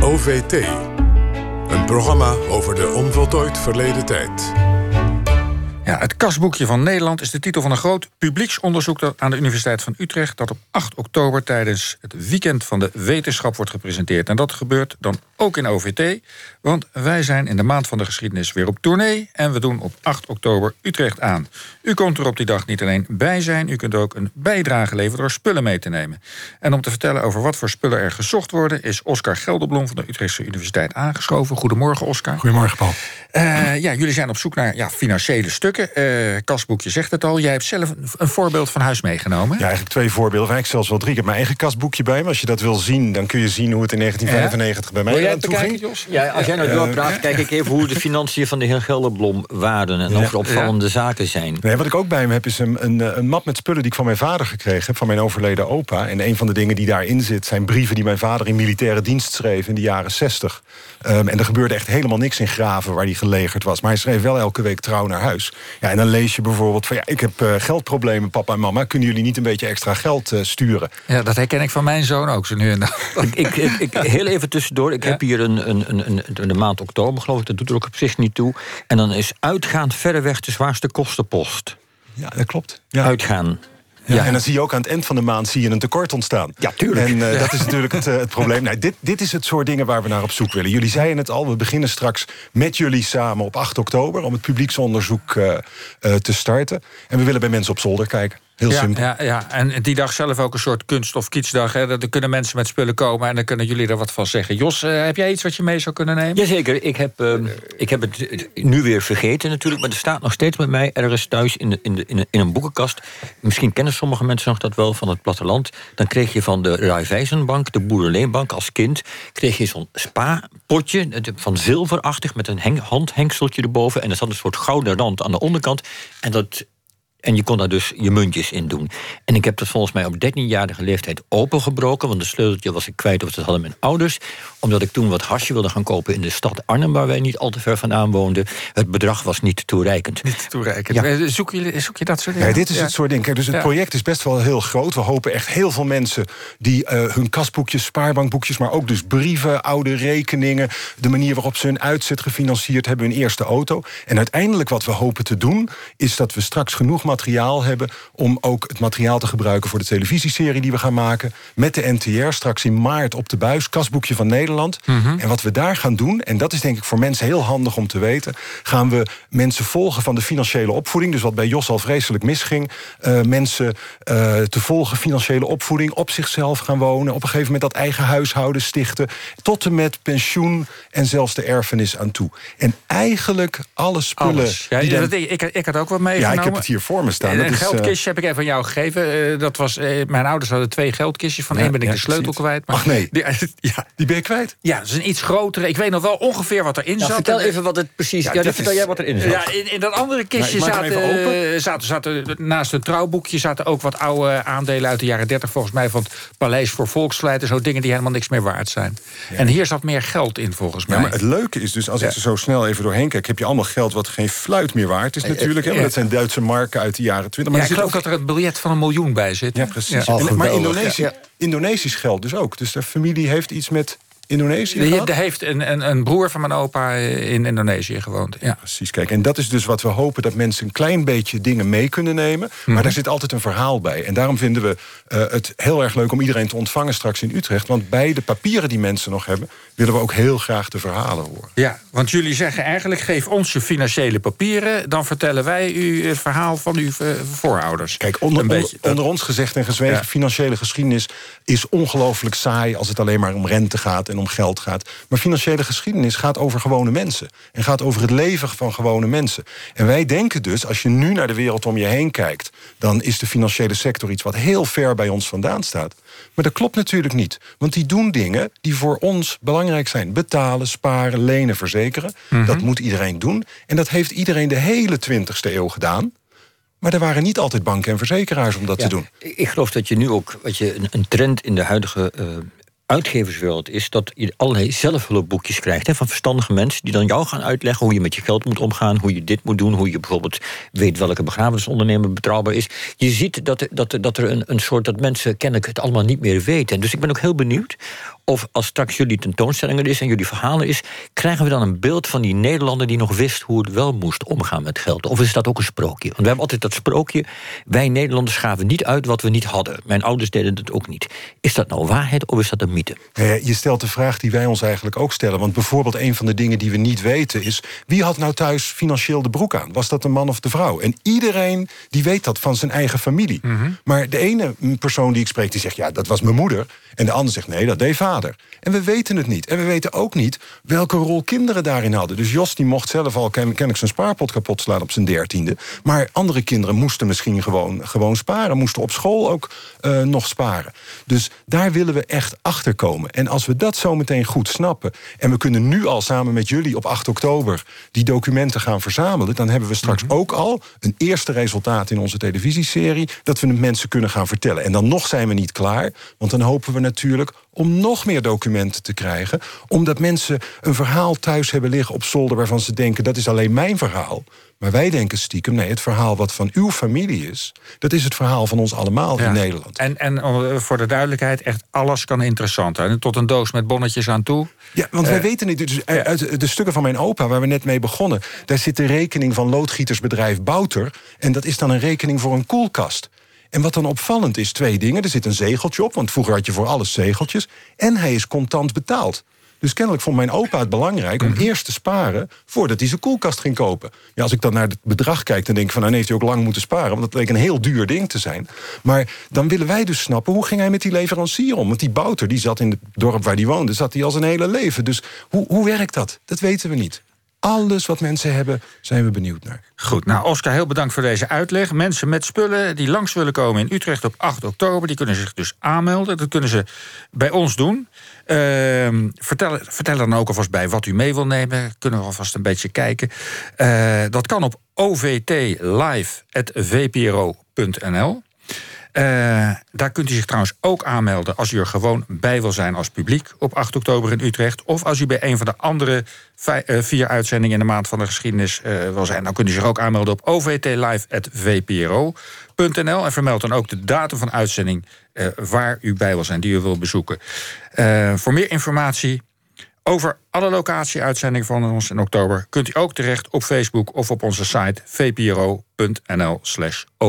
OVT. Een programma over de onvoltooid verleden tijd. Ja, het kasboekje van Nederland is de titel van een groot publieksonderzoek aan de Universiteit van Utrecht, dat op 8 oktober tijdens het weekend van de wetenschap wordt gepresenteerd. En dat gebeurt dan ook in OVT, want wij zijn in de maand van de geschiedenis weer op tournee en we doen op 8 oktober Utrecht aan. U komt er op die dag niet alleen bij zijn, u kunt ook een bijdrage leveren door spullen mee te nemen. En om te vertellen over wat voor spullen er gezocht worden, is Oscar Gelderblom van de Utrechtse Universiteit aangeschoven. Goedemorgen, Oscar. Goedemorgen, Paul. Jullie zijn op zoek naar financiële stukken. Kasboekje zegt het al. Jij hebt zelf een voorbeeld van huis meegenomen. Ja, eigenlijk 2 voorbeelden. Eigenlijk zelfs wel 3. Ik heb mijn eigen kasboekje bij me. Als je dat wil zien, dan kun je zien hoe het in 1995 bij mij aan toe ging. Jos? Ja, als jij nou doorpraat, kijk ik even hoe de financiën van de heer Gelderblom waren en of er opvallende zaken zijn. Nee, wat ik ook bij me heb, is een map met spullen die ik van mijn vader gekregen heb, van mijn overleden opa. En een van de dingen die daarin zit, zijn brieven die mijn vader in militaire dienst schreef in de jaren 60. En er gebeurde echt helemaal niks in Graven waar hij gelegerd was. Maar hij schreef wel elke week trouw naar huis. Ja, en dan lees je bijvoorbeeld van, ik heb geldproblemen, papa en mama. Kunnen jullie niet een beetje extra geld sturen? Ja, dat herken ik van mijn zoon ook zo nu en dan. Ik heel even tussendoor. Ik heb hier de maand oktober, geloof ik. Dat doet er ook op zich niet toe. En dan is uitgaan verreweg de zwaarste kostenpost. Ja, dat klopt. Ja. Uitgaan. Ja, en dan zie je ook aan het eind van de maand een tekort ontstaan. Ja, tuurlijk. En dat is natuurlijk het probleem. Nou, dit is het soort dingen waar we naar op zoek willen. Jullie zeiden het al, we beginnen straks met jullie samen op 8 oktober... om het publieksonderzoek te starten. En we willen bij mensen op zolder kijken. Heel simpel. Ja, en die dag zelf ook een soort kunst- of kietsdag. Hè? Dan kunnen mensen met spullen komen en dan kunnen jullie er wat van zeggen. Jos, heb jij iets wat je mee zou kunnen nemen? Jazeker, ik heb het nu weer vergeten natuurlijk... maar er staat nog steeds met mij ergens thuis in een boekenkast. Misschien kennen sommige mensen nog dat wel van het platteland. Dan kreeg je van de Raiffeisenbank, de Boerenleenbank als kind... kreeg je zo'n spa-potje van zilverachtig met een handhengseltje erboven... en er zat een soort gouden rand aan de onderkant... En je kon daar dus je muntjes in doen. En ik heb dat volgens mij op 13-jarige leeftijd opengebroken... want de sleuteltje was ik kwijt of dat hadden mijn ouders... omdat ik toen wat hasje wilde gaan kopen in de stad Arnhem... waar wij niet al te ver vandaan woonden. Het bedrag was niet toereikend. Niet toereikend. Ja. Zoek je dat soort dingen? Ja, dit is het soort ding. Kijk, dus het project is best wel heel groot. We hopen echt heel veel mensen die hun kasboekjes, spaarbankboekjes... maar ook dus brieven, oude rekeningen... de manier waarop ze hun uitzet gefinancierd hebben... hun eerste auto. En uiteindelijk wat we hopen te doen... is dat we straks genoeg materiaal hebben om ook het materiaal te gebruiken voor de televisieserie die we gaan maken met de NTR straks in maart op de buis, Kasboekje van Nederland. En wat we daar gaan doen, en dat is denk ik voor mensen heel handig om te weten, gaan we mensen volgen van de financiële opvoeding, dus wat bij Jos al vreselijk misging, mensen te volgen, financiële opvoeding, op zichzelf gaan wonen, op een gegeven moment dat eigen huishouden stichten, tot en met pensioen en zelfs de erfenis aan toe. En eigenlijk alle spullen... Ja, ik had ook wat meegenomen. Ja, ik heb het hier voor me staan. Een geldkistje heb ik even van jou gegeven. Dat was, mijn ouders hadden 2 geldkistjes. Van één ben ik de sleutel kwijt. Maar ach nee, die ben je kwijt? Ja, dat is een iets grotere. Ik weet nog wel ongeveer wat erin zat. Vertel even wat het precies... vertel jij wat erin zat. Ja, in dat andere kistje zaten naast het trouwboekje... zaten ook wat oude aandelen uit de jaren 30... volgens mij van het Paleis voor Volksvlijt... en zo dingen die helemaal niks meer waard zijn. Ja. En hier zat meer geld in, volgens mij. Ja, maar het leuke is dus, als ik er zo snel even doorheen kijk... heb je allemaal geld wat geen fluit meer waard is natuurlijk. Maar dat zijn Duitse marken uit de jaren 20. Maar ik geloof dat er een biljet van 1 miljoen bij zit. Ja, precies. Maar Indonesisch geld dus ook. Dus de familie heeft iets met Indonesië gehad? Er heeft een broer van mijn opa in Indonesië gewoond. Ja. Precies, kijk. En dat is dus wat we hopen, dat mensen een klein beetje dingen mee kunnen nemen. Maar daar zit altijd een verhaal bij. En daarom vinden we het heel erg leuk om iedereen te ontvangen straks in Utrecht. Want bij de papieren die mensen nog hebben, willen we ook heel graag de verhalen horen. Ja, want jullie zeggen eigenlijk, geef ons je financiële papieren, dan vertellen wij u het verhaal van uw voorouders. Kijk, onder ons gezegd en gezwegen, financiële geschiedenis is ongelooflijk saai als het alleen maar om rente gaat en om geld gaat. Maar financiële geschiedenis gaat over gewone mensen. En gaat over het leven van gewone mensen. En wij denken dus, als je nu naar de wereld om je heen kijkt, dan is de financiële sector iets wat heel ver bij ons vandaan staat. Maar dat klopt natuurlijk niet. Want die doen dingen die voor ons belangrijk zijn. Betalen, sparen, lenen, verzekeren. Dat moet iedereen doen. En dat heeft iedereen de hele 20e eeuw gedaan. Maar er waren niet altijd banken en verzekeraars om dat te doen. Ik geloof dat je nu ook, een trend in de huidige uitgeverswereld is dat je allerlei zelfhulpboekjes krijgt, van verstandige mensen die dan jou gaan uitleggen hoe je met je geld moet omgaan, hoe je dit moet doen, hoe je bijvoorbeeld weet welke begrafenisondernemer betrouwbaar is. Je ziet dat er een soort, dat mensen kennelijk het allemaal niet meer weten. En dus ik ben ook heel benieuwd of als straks jullie tentoonstelling er is en jullie verhalen is, krijgen we dan een beeld van die Nederlander die nog wist hoe het wel moest omgaan met geld? Of is dat ook een sprookje? Want we hebben altijd dat sprookje, wij Nederlanders gaven niet uit wat we niet hadden. Mijn ouders deden het ook niet. Is dat nou waarheid of is dat een mythe? Je stelt de vraag die wij ons eigenlijk ook stellen. Want bijvoorbeeld een van de dingen die we niet weten is, wie had nou thuis financieel de broek aan? Was dat de man of de vrouw? En iedereen die weet dat van zijn eigen familie. Maar de ene persoon die ik spreek, die zegt, ja, dat was mijn moeder. En de ander zegt, nee, dat deed vader. En we weten het niet. En we weten ook niet welke rol kinderen daarin hadden. Dus Jos die mocht zelf al kennelijk zijn spaarpot kapot slaan op zijn 13e. Maar andere kinderen moesten misschien gewoon sparen. Moesten op school ook nog sparen. Dus daar willen we echt achter komen. En als we dat zo meteen goed snappen, en we kunnen nu al samen met jullie op 8 oktober die documenten gaan verzamelen, dan hebben we straks ook al een eerste resultaat in onze televisieserie, dat we het mensen kunnen gaan vertellen. En dan nog zijn we niet klaar, want dan hopen we natuurlijk om nog meer documenten te krijgen, omdat mensen een verhaal thuis hebben liggen op zolder waarvan ze denken, dat is alleen mijn verhaal. Maar wij denken stiekem, nee, het verhaal wat van uw familie is, dat is het verhaal van ons allemaal in Nederland. En voor de duidelijkheid, echt alles kan interessant zijn. Tot een doos met bonnetjes aan toe. Ja, want wij weten niet, dus uit de stukken van mijn opa, waar we net mee begonnen, daar zit de rekening van loodgietersbedrijf Bouter, en dat is dan een rekening voor een koelkast. En wat dan opvallend is, 2 dingen. Er zit een zegeltje op, want vroeger had je voor alles zegeltjes. En hij is contant betaald. Dus kennelijk vond mijn opa het belangrijk om eerst te sparen voordat hij zijn koelkast ging kopen. Ja, als ik dan naar het bedrag kijk, dan denk ik van, nou, heeft hij ook lang moeten sparen, want dat leek een heel duur ding te zijn. Maar dan willen wij dus snappen, hoe ging hij met die leverancier om? Want die Bouter, die zat in het dorp waar hij woonde, zat hij al zijn hele leven. Dus hoe werkt dat? Dat weten we niet. Alles wat mensen hebben, zijn we benieuwd naar. Goed, nou Oscar, heel bedankt voor deze uitleg. Mensen met spullen die langs willen komen in Utrecht op 8 oktober... die kunnen zich dus aanmelden. Dat kunnen ze bij ons doen. Vertel er dan ook alvast bij wat u mee wil nemen. Kunnen we alvast een beetje kijken. Dat kan op ovtlive@vpro.nl. Daar kunt u zich trouwens ook aanmelden als u er gewoon bij wil zijn als publiek op 8 oktober in Utrecht. Of als u bij een van de andere 4 uitzendingen in de Maand van de Geschiedenis wil zijn, dan kunt u zich ook aanmelden op ovtlive@vpro.nl. En vermeld dan ook de datum van uitzending waar u bij wil zijn, die u wil bezoeken. Voor meer informatie over alle locatie-uitzendingen van ons in oktober kunt u ook terecht op Facebook of op onze site vpro.nl/over.